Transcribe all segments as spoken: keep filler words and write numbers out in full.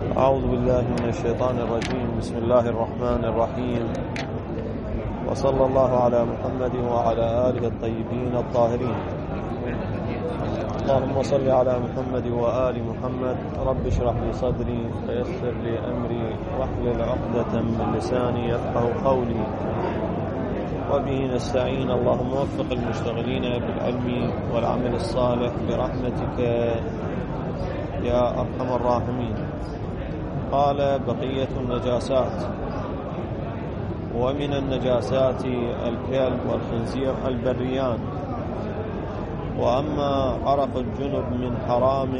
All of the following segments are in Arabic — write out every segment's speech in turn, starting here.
أعوذ بالله من الشيطان الرجيم. بسم الله الرحمن الرحيم، وصلى الله على محمد وعلى آله الطيبين الطاهرين. اللهم صل على محمد وآل محمد. رب اشرح لي صدري ويسر لي أمري واحلل عقدة من لساني يفقهوا قولي، وبه نستعين. اللهم وفق المشتغلين بالعلم والعمل الصالح برحمتك يا أرحم الراحمين. قال: بقية النجاسات. ومن النجاسات الكلب والخنزير البريان. وأما عرق الجنب من حرام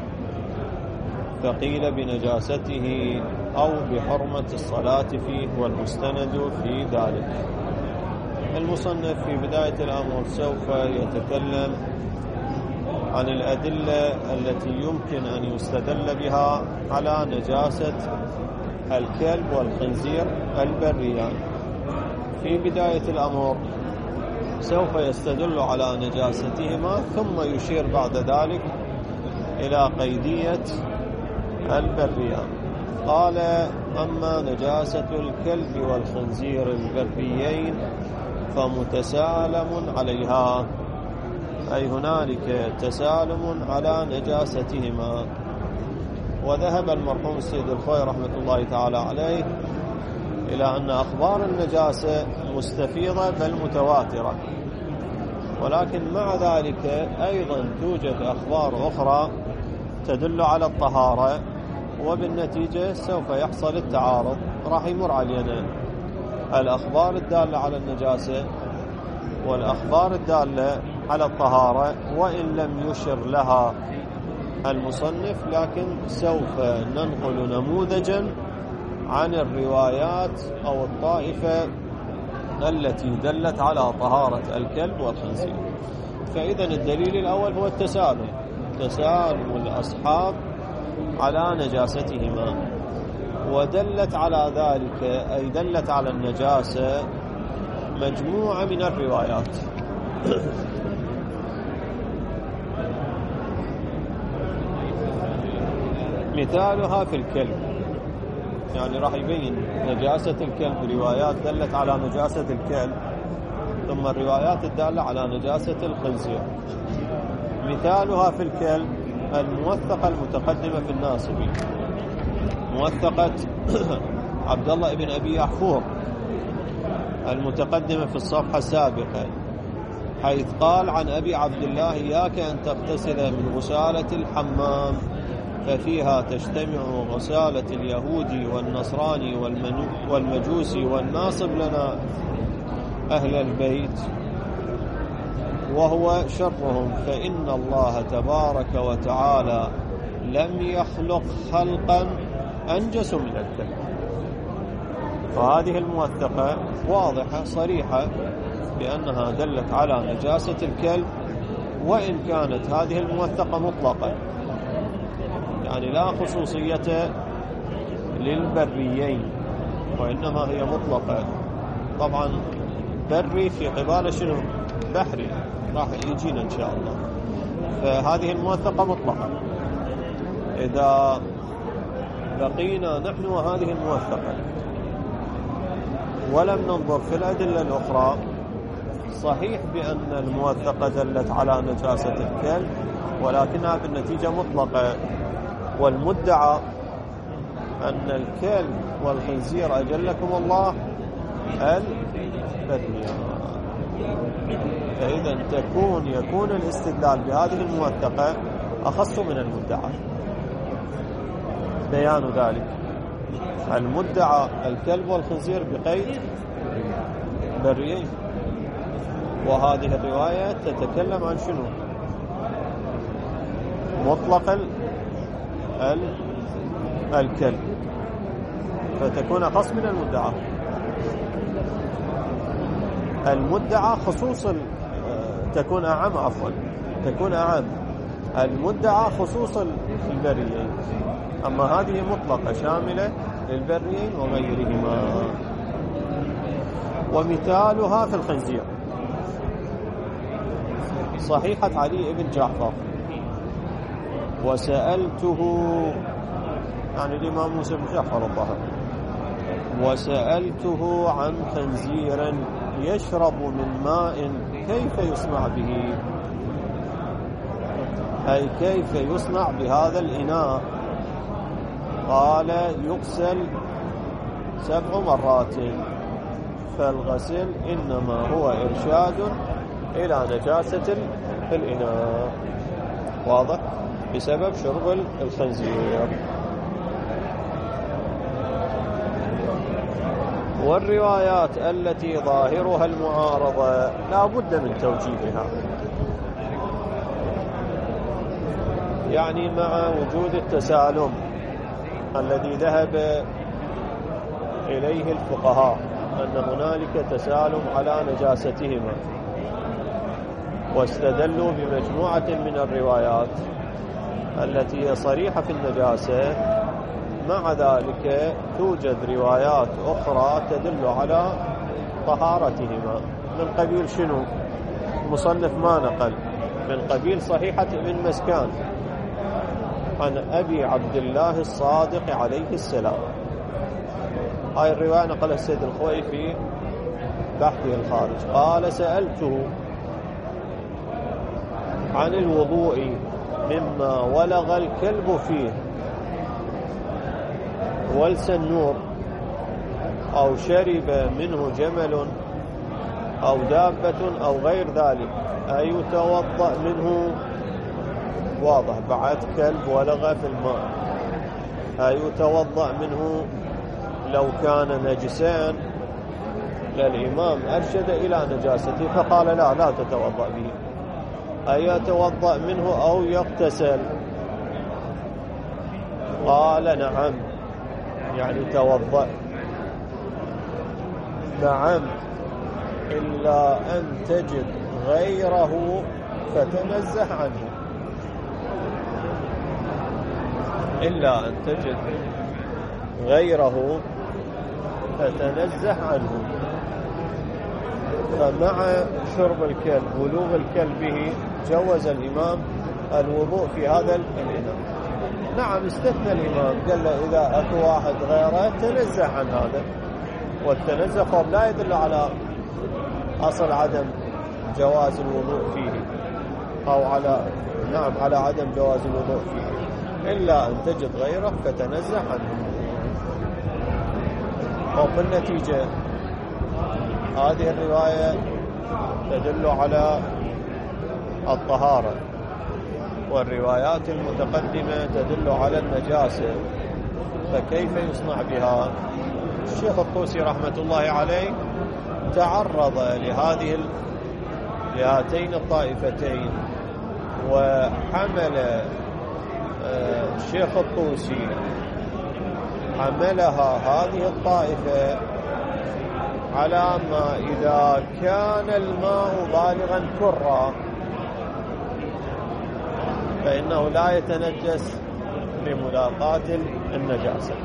فقيل بنجاسته أو بحرمة الصلاة فيه، والمستند في ذلك. المصنف في بداية الأمر سوف يتكلم عن الأدلة التي يمكن أن يستدل بها على نجاسة الكلب والخنزير البريان. في بداية الأمر سوف يستدل على نجاستهما، ثم يشير بعد ذلك إلى قيدية البريان. قال: أما نجاسة الكلب والخنزير البريين فمتسالم عليها، أي هنالك تسالم على نجاستهما. وذهب المرحوم السيد الخوي رحمة الله تعالى عليه إلى أن أخبار النجاسة مستفيضة بل متواترة، ولكن مع ذلك أيضا توجد أخبار أخرى تدل على الطهارة، وبالنتيجة سوف يحصل التعارض. راح يمر علينا الأخبار الدالة على النجاسة والأخبار الدالة على الطهارة، وإن لم يشر لها المصنف، لكن سوف ننقل نموذجا عن الروايات أو الطائفة التي دلت على طهارة الكلب والخنزير. فإذا الدليل الأول هو التسالم، تسالم الأصحاب على نجاستهما. ودلت على ذلك، أي دلت على النجاسة، مجموعة من الروايات. مثالها في الكلب، يعني راح يبين نجاسة الكلب روايات دلت على نجاسة الكلب، ثم الروايات الدالة على نجاسة الخنزير. مثالها في الكلب الموثقة المتقدمة في الناصبي، موثقة عبد الله بن أبي يحفور المتقدمة في الصفحة السابقة، حيث قال عن أبي عبد الله: إياك أن تغتسل من غسالة الحمام، ففيها تجتمع غسالة اليهودي والنصراني والمجوسي والناصب لنا أهل البيت، وهو شرهم، فإن الله تبارك وتعالى لم يخلق خلقا أنجس من الكلب. فهذه الموثقة واضحة صريحة بأنها دلت على نجاسة الكلب، وإن كانت هذه الموثقة مطلقة، يعني لا خصوصية للبريين، وإنما هي مطلقة. طبعا بري في قبال شنو؟ بحري، راح يجينا إن شاء الله. فهذه الموثقة مطلقة. إذا بقينا نحن وهذه الموثقة ولم ننظر في الأدلة الأخرى، صحيح بأن الموثقة دلت على نجاسة الكلب، ولكنها بالنتيجة مطلقة. والمدعى أن الكلب والخنزير أجلكم الله البريان. فإذا تكون يكون الاستدلال بهذه الموثقة أخص من المدعى. بيان ذلك: المدعى الكلب والخنزير بقيد بريين، وهذه الرواية تتكلم عن شنو؟ مطلق الكلب، فتكون أخص من المدعى. المدعى خصوص تكون أعم، عفوا تكون أعم المدعى خصوص البريين، أما هذه مطلقة شاملة للبريين وغيرهما. ومثالها في الخنزير صحيحة علي بن جعفر: وسألته يعني الإمام موسى بن جعفر الظهر. وسألته عن خنزير يشرب من ماء كيف يصنع به، أي كيف يصنع بهذا الإناء؟ قال يغسل سبع مرات، فالغسل إنما هو إرشاد إلى نجاسة في الإناء، واضح؟ بسبب شرب الخنزير. والروايات التي ظاهرها المعارضة لا بد من توجيهها، يعني مع وجود التسالم الذي ذهب إليه الفقهاء أن هنالك تسالم على نجاستهما، واستدلوا بمجموعة من الروايات التي هي صريحة في النجاسة، مع ذلك توجد روايات أخرى تدل على طهارتهما. من قبيل شنو؟ المصنف ما نقل، من قبيل صحيحة ابن مسكان عن أبي عبد الله الصادق عليه السلام. هاي الرواية نقلها السيد الخوئي في بحثه الخارج. قال سألته عن الوضوء مما ولغ الكلب فيه والسنور أو شرب منه جمل أو دابة أو غير ذلك، أي يتوضأ منه؟ واضح، بعد كلب ولغ في الماء، أي يتوضأ منه لو كان نجسان؟ للإمام أرشد إلى نجاسته فقال لا لا تتوضأ به، أي يتوضأ منه أو يغتسل؟ قال نعم، يعني توضأ. نعم، إلا أن تجد غيره فتنزه عنه، إلا أن تجد غيره فتنزه عنه. فمع شرب الكلب ولوغ الكلب به جوز الإمام الوضوء في هذا الإناء. نعم، استثنى الإمام، قال له إذا أكو واحد غيره تنزه عن هذا، والتنزه قبل لا يدل على أصل عدم جواز الوضوء فيه، أو على نعم على عدم جواز الوضوء فيه، إلا أن تجد غيره فتنزه عنه. وبالنتيجة هذه الرواية تدل على الطهارة، والروايات المتقدمة تدل على النجاسة، فكيف يصنع بها؟ الشيخ الطوسي رحمة الله عليه تعرض لهذه لهاتين الطائفتين، وحمل الشيخ الطوسي حملها هذه الطائفة على ما إذا كان الماء بالغا كرا فإنه لا يتنجس لملاقاة النجاسة.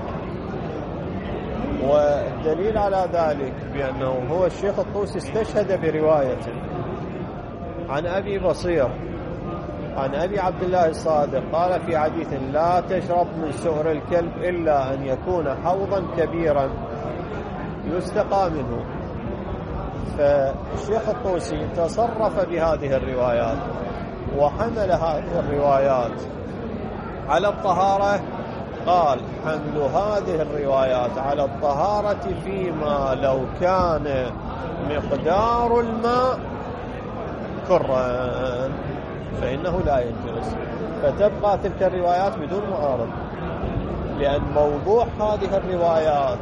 والدليل على ذلك بأنه هو الشيخ الطوسي استشهد برواية عن أبي بصير عن أبي عبد الله الصادق قال في حديث: لا تشرب من سؤر الكلب إلا أن يكون حوضا كبيرا يستقى منه. فالشيخ الطوسي تصرف بهذه الروايات وحمل هذه الروايات على الطهارة. قال: حمل هذه الروايات على الطهارة فيما لو كان مقدار الماء كرا فإنه لا ينجس، فتبقى تلك الروايات بدون معارض، لأن موضوع هذه الروايات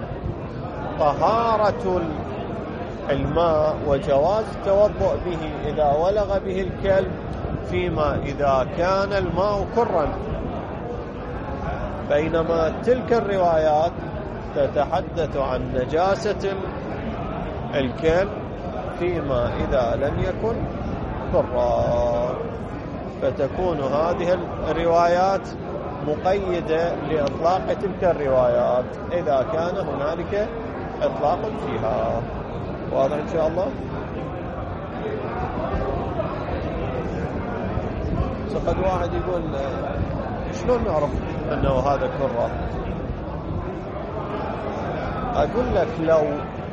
طهارة الماء وجواز التوضؤ به إذا ولغ به الكلب فيما إذا كان الماء كرا، بينما تلك الروايات تتحدث عن نجاسة الكلب فيما إذا لم يكن كرا، فتكون هذه الروايات مقيدة لإطلاق تلك الروايات إذا كان هنالك إطلاق فيها. واضح إن شاء الله؟ فقد واحد يقول: شلون نعرف أنه هذا كرة. أقول لك لو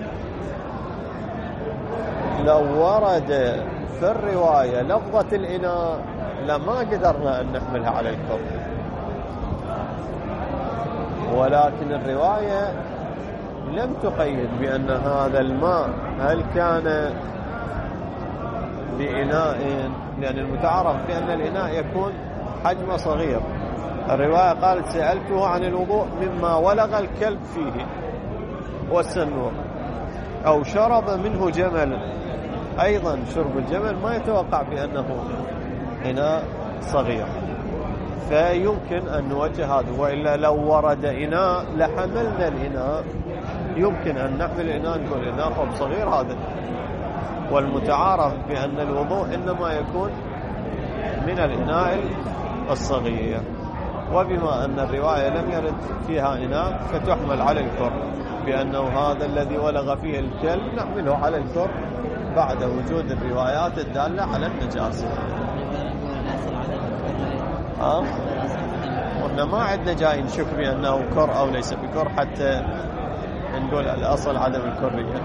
لو ورد في الرواية لفظة الإناء لما قدرنا أن نحملها على الكر، ولكن الرواية لم تقيد بأن هذا الماء هل كان بإناء، لأن المتعارف بأن الإناء يكون حجمه صغير. الرواية قالت سألته عن الوضوء مما ولغ الكلب فيه والسنور أو شرب منه جمل. أيضا شرب الجمل ما يتوقع بأنه إناء صغير، فيمكن أن نوجه هذا. وإلا لو ورد إناء لحملنا الإناء، يمكن أن نحمل الإناء نقول إناء خب صغير هذا. والمتعارف بأن الوضوء إنما يكون من الإناء الصغير. وبما أن الرواية لم يرد فيها إناء فتحمل على الكر، بأنه هذا الذي ولغ فيه الكلب نحمله على الكر بعد وجود الروايات الدالة على النجاسة. ها؟ وإحنا ما عندنا جاي نشك بأنه كر أو ليس بكر حتى نقول الأصل عدم الكرية.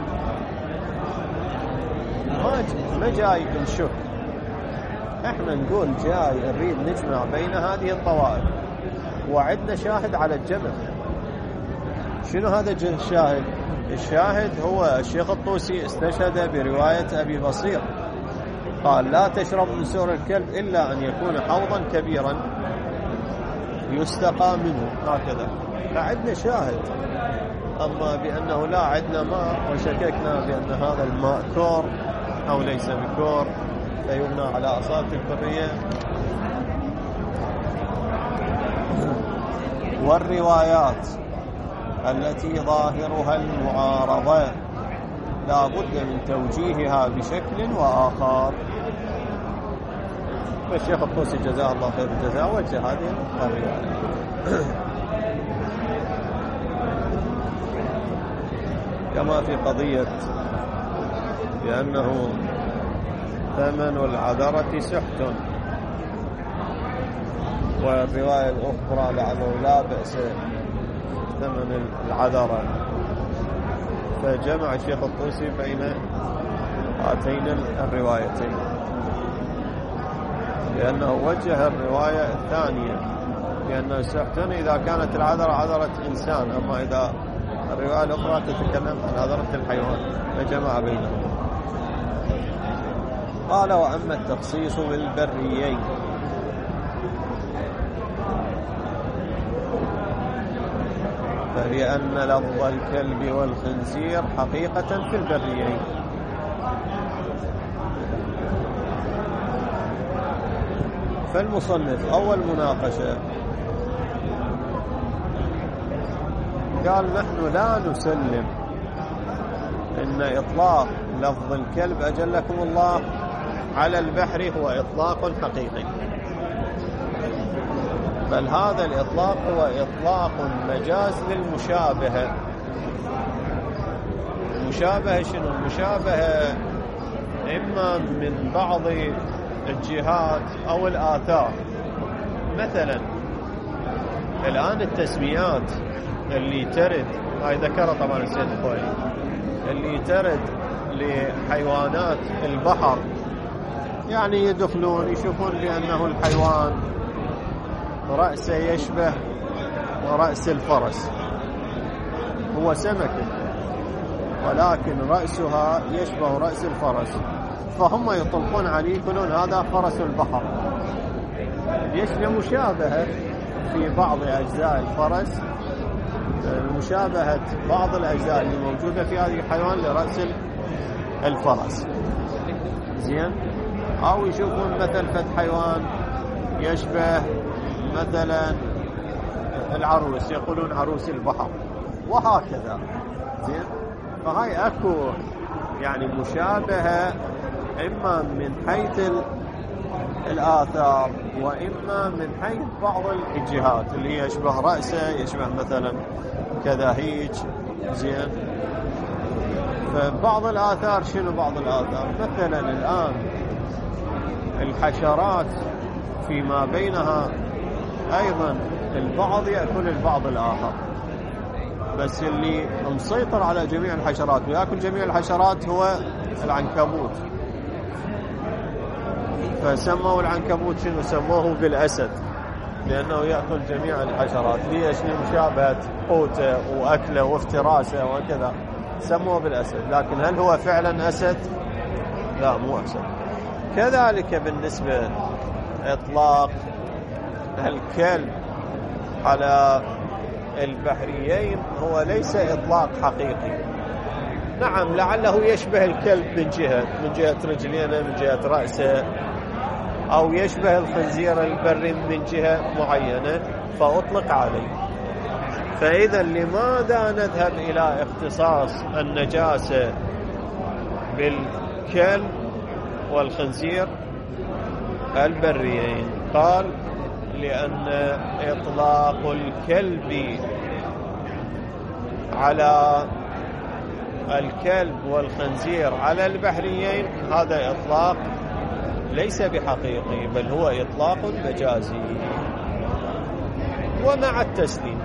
ما ما جاي نشك، احنا نقول جاي نريد نجمع بين هذه الطوائف، وعندنا شاهد على الجمع. شنو هذا الشاهد؟ الشاهد هو الشيخ الطوسي استشهد برواية أبي بصير، قال لا تشرب من سور الكلب إلا أن يكون حوضا كبيرا يستقى منه، هكذا. فعندنا شاهد. أما بأنه لا عندنا ماء وشككنا بأن هذا الماء كور أو ليس بكور فيبنى على أصالة الكرية. والروايات التي ظاهرها المعارضة لا بد من توجيهها بشكل وآخر. فالشيخ الطوسي جزاه الله خير الجزاء وجه هذه الرواية. كما في قضية بأنه ثمن العذرة سحت، والرواية الأخرى لعله لا بأس ثمن العذرة. فجمع الشيخ الطوسي بين هاتين الروايتين، لأنه وجه الرواية الثانية بأنه سحت إذا كانت العذرة عذرة إنسان، أما إذا الرواية الأخرى تتكلم عن عذرة الحيوان، فجمع بينهم. قال وأما التخصيص بالبريين فلأن لفظ الكلب والخنزير حقيقة في البريين، فالمصنف أول مناقشة قال نحن لا نسلم إن إطلاق لفظ الكلب أجلكم الله على البحر هو إطلاق حقيقي، بل هذا الإطلاق هو إطلاق مجاز للمشابهة. المشابهة شنو؟ المشابهة إما من بعض الجهات أو الآثار. مثلا الآن التسميات اللي ترد، هاي ذكرها طبعا السيد الخوئي، اللي ترد لحيوانات البحر، يعني يدخلون يشوفون بأنه الحيوان رأسه يشبه رأس الفرس، هو سمكة ولكن رأسها يشبه رأس الفرس، فهم يطلقون عليه يقولون هذا فرس البحر. يشبه مشابهة في بعض أجزاء الفرس، مشابهة بعض الأجزاء اللي موجودة في هذه الحيوان لرأس الفرس. زين؟ أو يشوفون مثل فد حيوان يشبه مثلا العروس، يقولون عروس البحر، وهكذا. زين؟ فهاي أكو يعني مشابهة إما من حيث الآثار وإما من حيث بعض الجهات اللي يشبه رأسه، يشبه مثلا كذا هيج. زين؟ فبعض الآثار شنو بعض الآثار؟ مثلا الآن الحشرات فيما بينها أيضا البعض يأكل البعض الآخر، بس اللي مسيطر على جميع الحشرات ويأكل جميع الحشرات هو العنكبوت. فسموا العنكبوت شنو؟ سموه بالأسد، لأنه يأكل جميع الحشرات. ليش؟ لمشابهة قوته وأكله وافتراسه وكذا سموه بالأسد. لكن هل هو فعلا أسد؟ لا، مو أسد. كذلك بالنسبة إطلاق الكلب على البحريين هو ليس إطلاق حقيقي. نعم، لعله يشبه الكلب من جهة من جهة رجلينه، من جهة رأسه، أو يشبه الخنزير البري من جهة معينة فأطلق عليه. فإذا لماذا نذهب إلى اختصاص النجاسة بالكلب والخنزير البريين؟ قال لأن إطلاق الكلب على الكلب والخنزير على البحريين هذا إطلاق ليس بحقيقي، بل هو إطلاق مجازي. ومع التسليم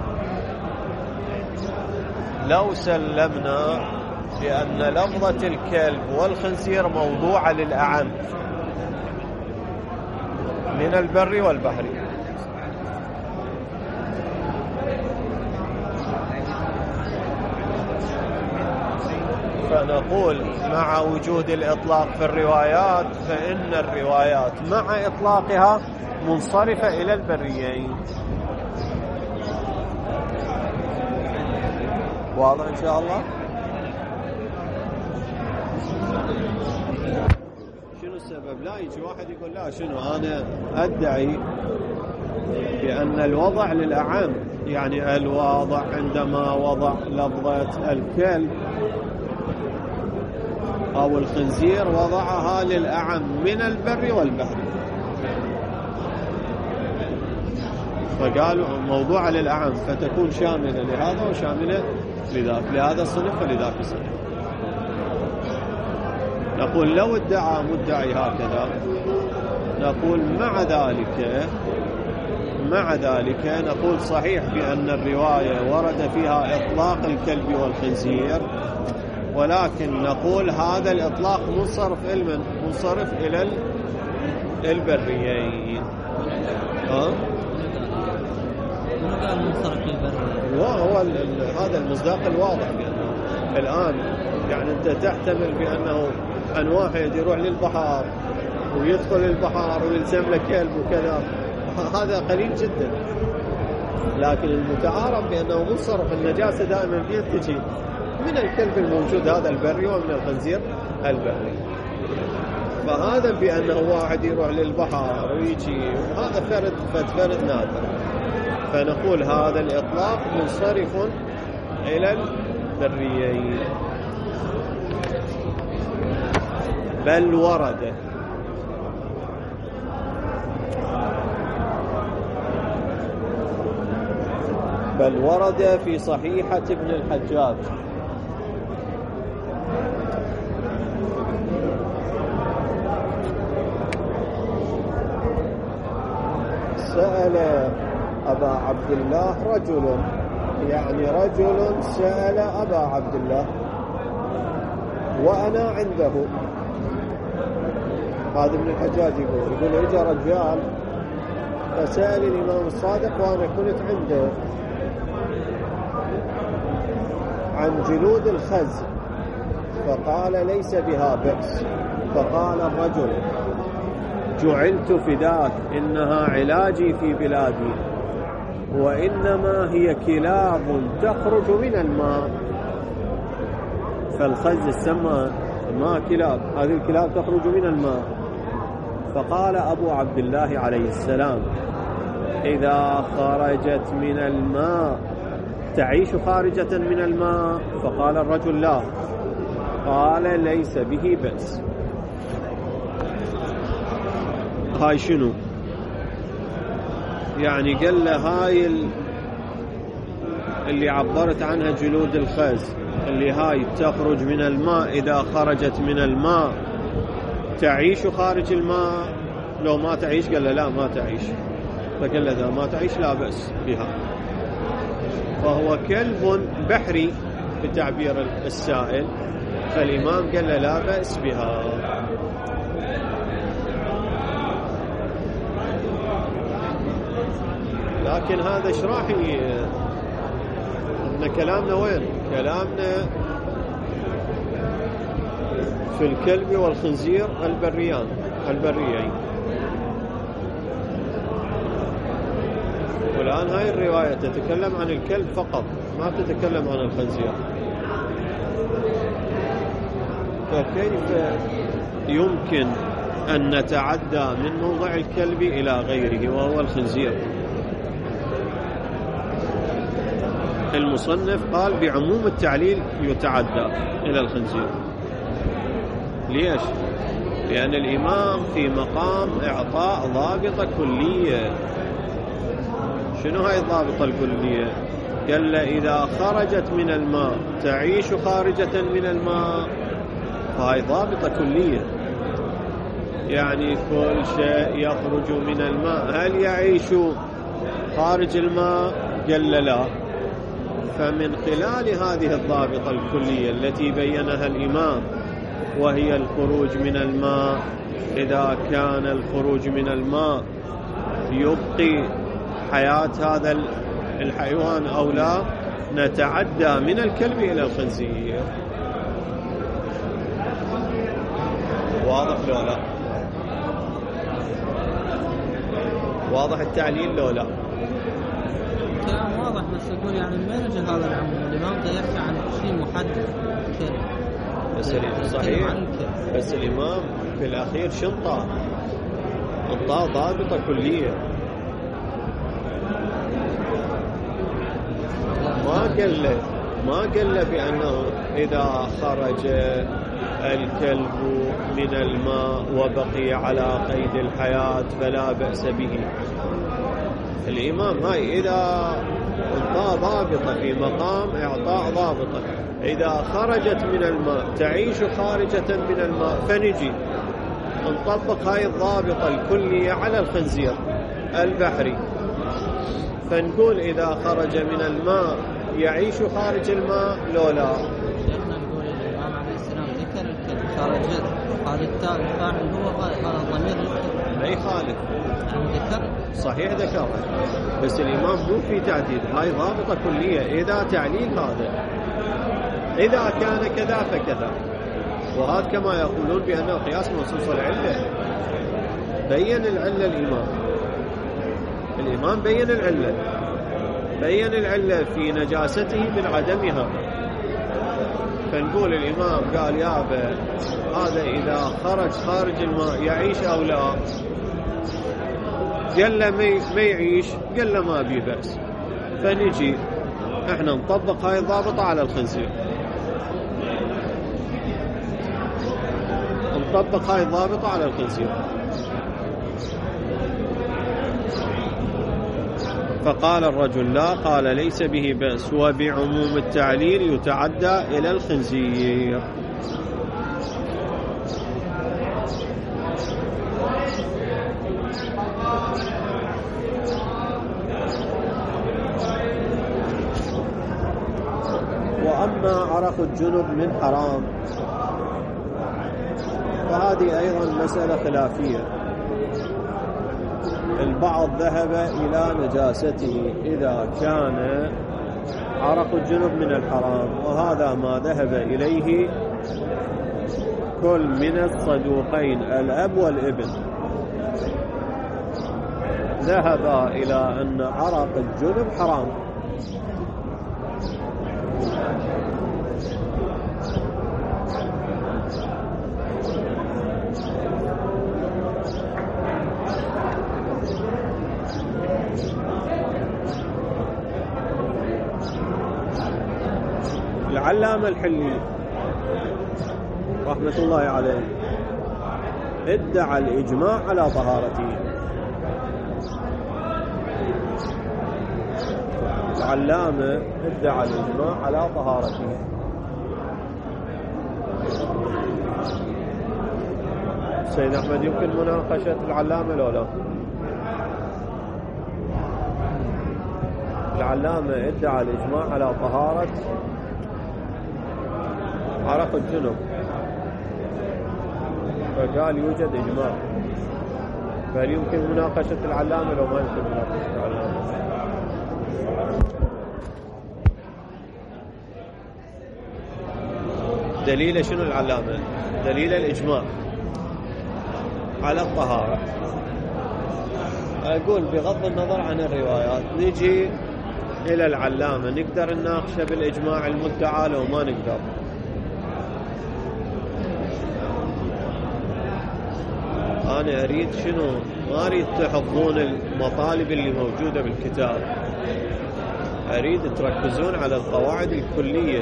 لو سلمنا بأن لفظة الكلب والخنزير موضوعة للأعم من البر والبحر، فنقول مع وجود الإطلاق في الروايات فإن الروايات مع إطلاقها منصرفة إلى البريين. واضح إن شاء الله؟ شنو السبب؟ لا يجي واحد يقول لا شنو أنا أدعي بأن الوضع للأعم، يعني الواضع عندما وضع لفظة الكلب أو الخنزير وضعها للأعم من البر والبحر، فقالوا موضوع للأعم فتكون شاملة لهذا وشاملة لذاك، لهذا الصنف ولذاك الصنف. نقول لو ادعى مدعي هكذا نقول مع ذلك مع ذلك نقول صحيح بأن الرواية ورد فيها إطلاق الكلب والخنزير، ولكن نقول هذا الإطلاق منصرف إلى منصرف إلى البريين. ها؟ وهو هذا المصداق الواضح. يعني الآن يعني أنت تحتمل بأنه أن واحد يروح للبحر ويدخل البحر ويلزم له كلب وكذا، هذا قليل جدا. لكن المتعارف بأنه منصرف النجاسة دائما بينتجي من الكلب الموجود هذا البري ومن الخنزير البري. فهذا بأنه واحد يروح للبحر ويجي، هذا فرد فرد نادر، فنقول هذا الإطلاق منصرف إلى البريين. بل ورد بل ورد في صحيحة ابن الحجاج سأل أبا عبد الله رجل، يعني رجل سأل أبا عبد الله وأنا عنده. هذا ابن الحجاج يقول يقول إجا رجال فسأل الإمام الصادق وأنا كنت عنده عن جلود الخز، فقال ليس بها بأس. فقال الرجل جعلت فداك، إنها علاجي في بلادي، وإنما هي كلاب تخرج من الماء. فالخز السماء ما كلاب، هذه الكلاب تخرج من الماء. فقال أبو عبد الله عليه السلام إذا خرجت من الماء تعيش خارجة من الماء؟ فقال الرجل لا. قال ليس به بأس. هاي شنو يعني؟ قال له هاي اللي عبرت عنها جلود الخز، اللي هاي تخرج من الماء، إذا خرجت من الماء تعيش خارج الماء؟ لو ما تعيش؟ قال له لا ما تعيش. فقال له إذا ما تعيش لا بأس بها. فهو كلب بحري بتعبير السائل، فالإمام قال له لا بأس بها. لكن هذا ايش راح ان كلامنا وين؟ كلامنا في الكلب والخنزير البريان البريين. والآن هاي الرواية تتكلم عن الكلب فقط، ما تتكلم عن الخنزير. فكيف يمكن أن نتعدى من موضع الكلب إلى غيره وهو الخنزير؟ المصنف قال بعموم التعليل يتعدى إلى الخنزير. ليش؟ لأن الإمام في مقام إعطاء ضابطة كلية. شنو هاي الضابطة الكلية؟ قال إذا خرجت من الماء تعيش خارجة من الماء، فهاي ضابطة كلية، يعني كل شيء يخرج من الماء هل يعيش خارج الماء؟ قال لا. فمن خلال هذه الضابطة الكلية التي بينها الإمام وهي الخروج من الماء، إذا كان الخروج من الماء يبقي حياة هذا الحيوان أو لا، نتعدى من الكلب إلى الخنزير. واضح لو لا؟ واضح التعليل لو لا؟ كلام واضح، بس أقول يعني ما يرجع هذا العموم. الإمام ده يحكي عن شيء محدد كلب. بس صحيح، بس الإمام في الأخير شنطة انطاه ضابطة كلية، ما قال له ما قال له بأنه إذا خرج الكلب من الماء وبقي على قيد الحياة فلا بأس به. الإمام هاي إذا انطاه ضابطة في مقام إعطاء ضابطة، إذا خرجت من الماء تعيش خارجة من الماء، فنجي نطبق هاي الضابطة الكلية على الخنزير البحري، فنقول إذا خرج من الماء يعيش خارج الماء لو لا. شيخنا نقول الإمام عليه السلام ذكر الكلب خارجت، هذا التالي الفاعل هو هذا الضمير للكلب، ما يخالف، ذكر صحيح ذكرها، بس الإمام مو في تعديل، هاي ضابطة كلية. إذا تعليل هذا إذا كان كذا فكذا، وهذا كما يقولون بأنه قياس منصوص العلة. بين العلة الإمام الإمام بين العلة بين العلة في نجاسته من عدمها، فنقول الإمام قال يا أبا هذا إذا خرج خارج الماء يعيش أو لا؟ قال له ما يعيش، قال له ما بي بأس. فنجي احنا نطبق هاي الضابطة على الخنزير، نطبق هاي الضابطة على الخنزير. فقال الرجل لا، قال ليس به بأس، وبعموم التعليل يتعدى إلى الخنزير. وأما عرق الجنب من حرام فهذه أيضا مسألة خلافية. البعض ذهب إلى نجاسته إذا كان عرق الجنب من الحرام، وهذا ما ذهب إليه كل من الصدوقين الأب والابن، ذهب إلى أن عرق الجنب حرام. العلامة الحلي رحمة الله عليه ادعى الإجماع على طهارته. العلامة ادعى الإجماع على طهارته. سيد أحمد يمكن مناقشة العلامة لو لا؟ العلامة ادعى الإجماع على طهارة عرق الجنب، فقال يوجد إجماع، فهل يمكن مناقشة العلامة لو ما يمكن مناقشة العلامة؟ دليل شنو العلامة؟ دليل الإجماع على الطهارة. أقول بغض النظر عن الروايات نجي إلى العلامة، نقدر نناقشه بالإجماع المدعى لو ما نقدر؟ أنا أريد شنو؟ ما أريد تحفظون المطالب اللي موجودة بالكتاب، أريد تركزون على القواعد الكلية.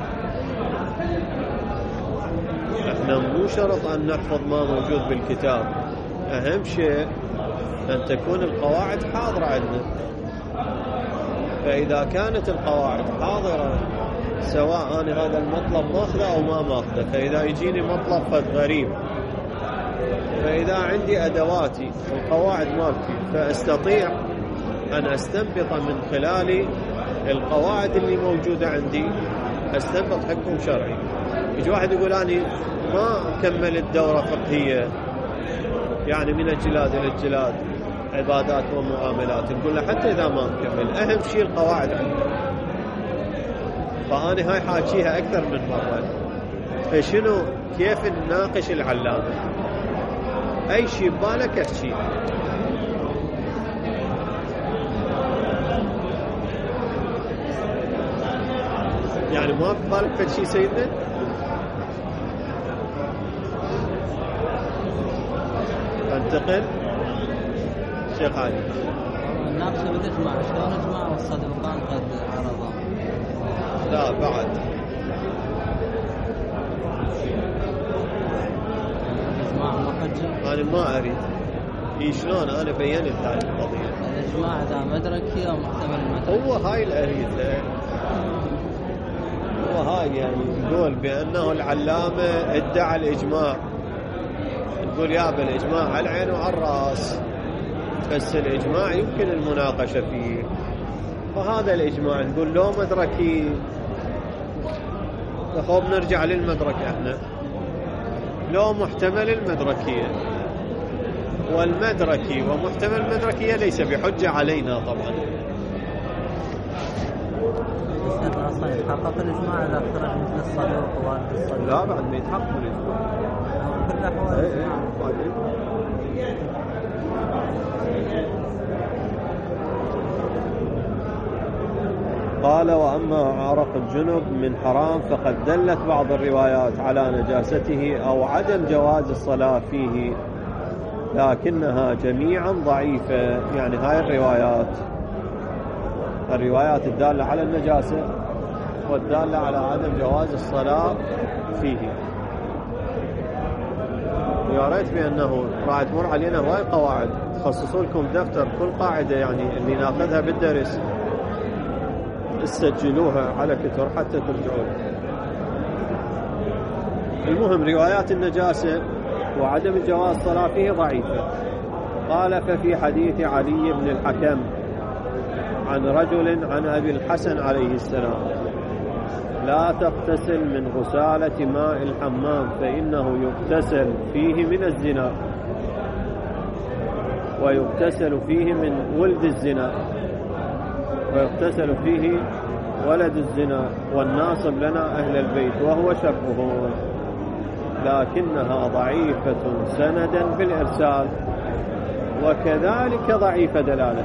احنا مو شرط أن نحفظ ما موجود بالكتاب، أهم شيء أن تكون القواعد حاضرة عندنا. فإذا كانت القواعد حاضرة، سواء أنا هذا المطلب ماخذه أو ما ماخذه، فإذا يجيني مطلب فد غريب، فإذا عندي أدواتي والقواعد مالتي فأستطيع أن أستنبط من خلال القواعد اللي موجودة عندي، أستنبط حكم شرعي. يجي واحد يقول أنا ما كملت دورة فقهية، يعني من الجلاد إلى الجلاد عبادات ومعاملات، نقول له حتى إذا ما مكمل أهم شيء القواعد عندي. فأنا هاي حاكيها أكثر من مرة. فشنو كيف نناقش العلامة؟ أي شيء ببالك احكي. يعني ما ببالك فد شيء سيدنا؟ انتقل شيخ علي. الناقش بالإجماع، شلون إجماع والصدوقان قد عرضا؟ لا بعد الإجماع محجة. أنا ما أريد إيه شلون أنا بينت هاي القضية. الإجماع إذا مدركي أو محتمل المدرك. هو هاي الأريد، هو هاي يعني نقول بأنه العلامة ادعى الإجماع، نقول يا بالإجماع على العين وعلى الرأس، بس الإجماع يمكن المناقشة فيه. فهذا الإجماع نقول لو مدركي، فخوب نرجع للمدرك احنا، لو محتمل المدركية، والمدركي ومحتمل المدركية ليس بحجة علينا طبعا. أصلا يتحقق الإجماع إذا خرج مثل الصدوق والد الصدوق. لا بعد ما يتحقق الإجماع كل الأحوال. ايه ايه قال وأما عرق الجنب من حرام فقد دلت بعض الروايات على نجاسته أو عدم جواز الصلاة فيه، لكنها جميعا ضعيفة. يعني هاي الروايات الروايات الدالة على النجاسة والدالة على عدم جواز الصلاة فيه. يا ريت بأنه راح تمر علينا هواي قواعد، تخصصوا لكم دفتر كل قاعدة يعني اللي ناخذها بالدرس استسجلوها على كتر حتى ترجعوا. المهم روايات النجاسة وعدم جواز الصلاة فيه ضعيفة. قال ففي حديث علي بن الحكم عن رجل عن أبي الحسن عليه السلام لا تغتسل من غسالة ماء الحمام فإنه يغتسل فيه من الزنا ويغتسل فيه من ولد الزنا ويغتسل فيه ولد الزنا والناصب لنا أهل البيت وهو شبهه، لكنها ضعيفة سندا بالإرسال وكذلك ضعيفة دلالة.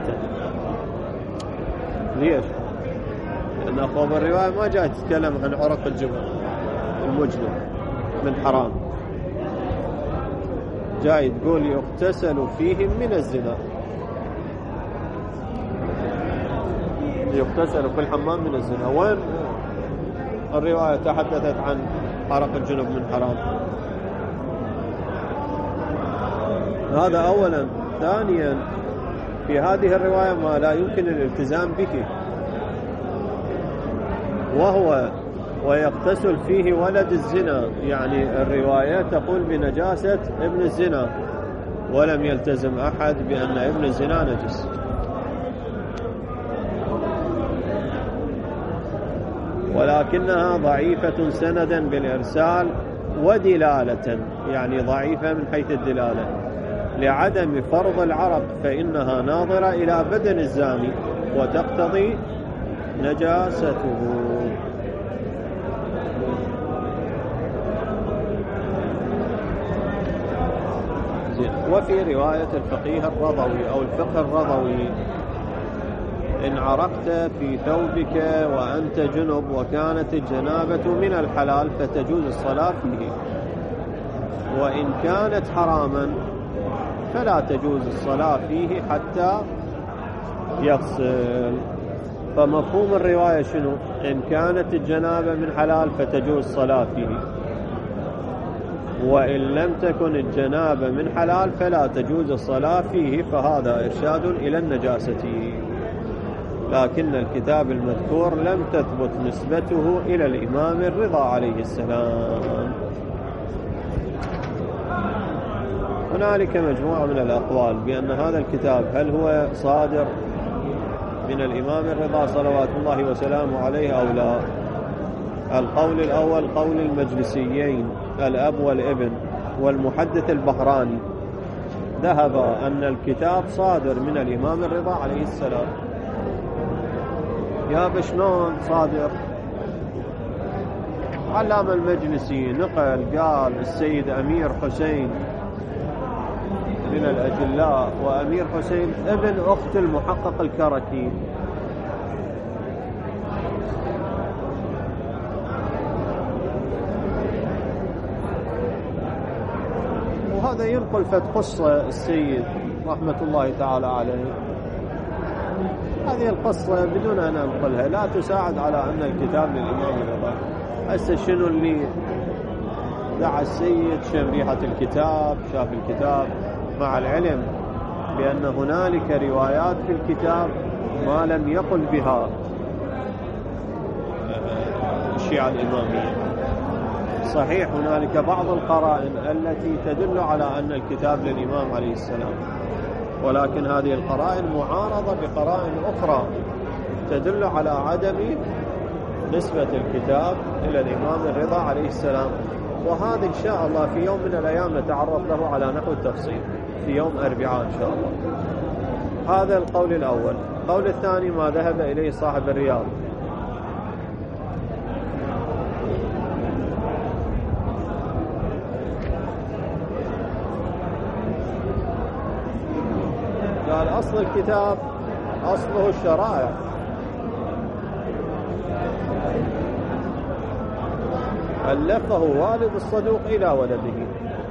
ليش؟ لأن أخوة الرواية ما جاء تتكلم عن عرق الجبل المجنب من حرام، جاي تقول يغتسل فيه من الزنا، يغتسل في الحمام من الزنا. وين الرواية تحدثت عن عرق الجنب من حرام؟ هذا أولا. ثانيا في هذه الرواية ما لا يمكن الالتزام به، وهو ويغتسل فيه ولد الزنا، يعني الرواية تقول بنجاسة ابن الزنا ولم يلتزم أحد بأن ابن الزنا نجس. لكنها ضعيفة سندا بالإرسال ودلالة، يعني ضعيفة من حيث الدلالة لعدم فرض العرق، فإنها ناظرة إلى بدن الزاني وتقتضي نجاسته. وفي رواية الفقيه الرضوي أو الفقه الرضوي: إن عرقت في ثوبك وأنت جنب وكانت الجنابة من الحلال فتجوز الصلاة فيه، وإن كانت حراما فلا تجوز الصلاة فيه حتى يغسل. فمفهوم الرواية شنو؟ إن كانت الجنابة من حلال فتجوز الصلاة فيه، وإن لم تكن الجنابة من حلال فلا تجوز الصلاة فيه، فهذا إرشاد إلى النجاسة. لكن الكتاب المذكور لم تثبت نسبته إلى الإمام الرضا عليه السلام. هنالك مجموعة من الأقوال بأن هذا الكتاب هل هو صادر من الإمام الرضا صلوات الله وسلامه عليه أو لا. القول الأول قول المجلسيين الأب والابن والمحدث البحراني، ذهب أن الكتاب صادر من الإمام الرضا عليه السلام. يا بشلون صادر؟ علام المجلسي نقل قال السيد أمير حسين من الأجلاء، وأمير حسين ابن أخت المحقق الكركي، وهذا ينقل قصة السيد رحمة الله تعالى عليه. هذه القصة بدون أن أنقلها لا تساعد على أن الكتاب للإمام الرضا. هسه شنو اللي دعا السيد؟ شم ريحة الكتاب، شاف الكتاب، مع العلم بأن هنالك روايات في الكتاب ما لم يقل بها الشيعة الإمامية. صحيح هنالك بعض القرائن التي تدل على أن الكتاب للإمام عليه السلام، ولكن هذه القرائن معارضة بقرائن أخرى تدل على عدم نسبة الكتاب إلى الإمام الرضا عليه السلام. وهذا إن شاء الله في يوم من الأيام نتعرض له على نحو التفصيل في يوم أربعاء إن شاء الله. هذا القول الأول. القول الثاني ما ذهب إليه صاحب الرياض، قال أصل الكتاب أصله الشرائع، ألفه والد الصدوق إلى ولده.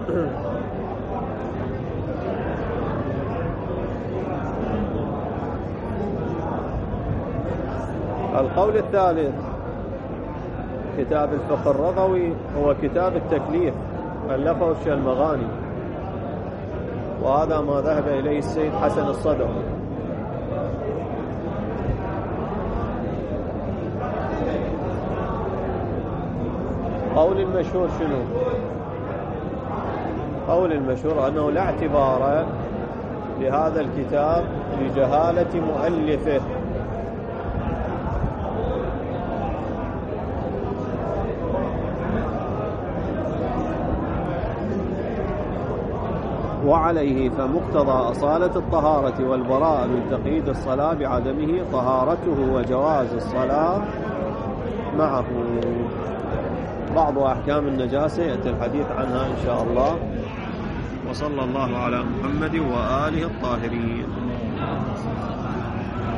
القول الثالث كتاب الفقه الرضوي هو كتاب التكليف، ألفه الشلمغاني، وهذا ما ذهب إليه السيد حسن الصدر. قول المشهور شنو؟ قول المشهور أنه لا اعتبار لهذا الكتاب لجهالة مؤلفه، وعليه فمقتضى أصالة الطهارة والبراءة من تقييد الصلاة بعدمه طهارته وجواز الصلاة معه. بعض أحكام النجاسة يأتي الحديث عنها إن شاء الله. وصلى الله على محمد وآله الطاهرين.